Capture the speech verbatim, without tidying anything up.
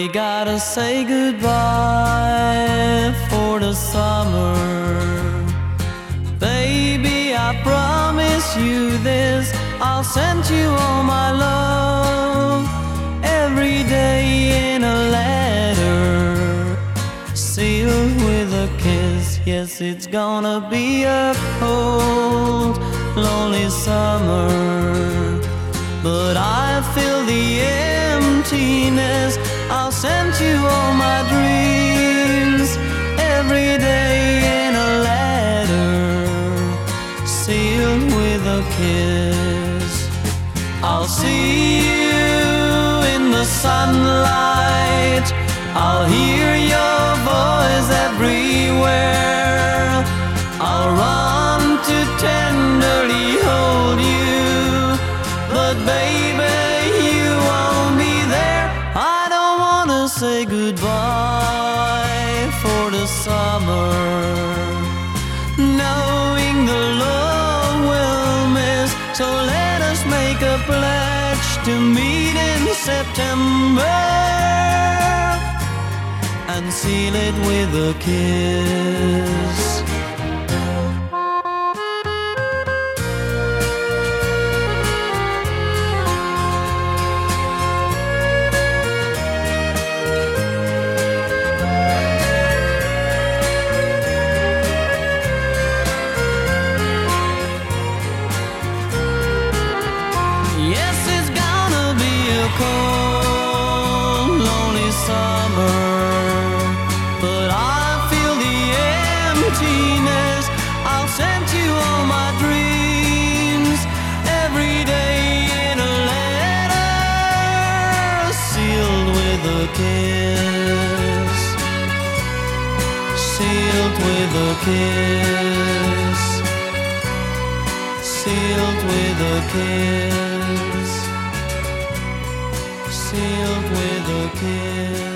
we gotta say goodbye for the summer. Baby, I promise you this, I'll send you all my love every day in a letter, sealed with a kiss. Yes, it's gonna be a cold, lonely summer, but I feel the emptiness. I'll send you all my dreams every day in a letter, sealed with a kiss. I'll see you in the sunlight, I'll hear your voice everywhere, I'll run to tenderly hold you, but baby, you won't be there. I don't wanna say goodbye for the summer, knowing the love we'll miss. So let us make a pledge to meet in September and seal it with a kiss. Yes, it's gonna be a cold, lonely summer, but I feel the emptiness. I'll send you all my dreams every day in a letter, sealed with a kiss, sealed with a kiss, sealed with a kiss, sealed with a kiss.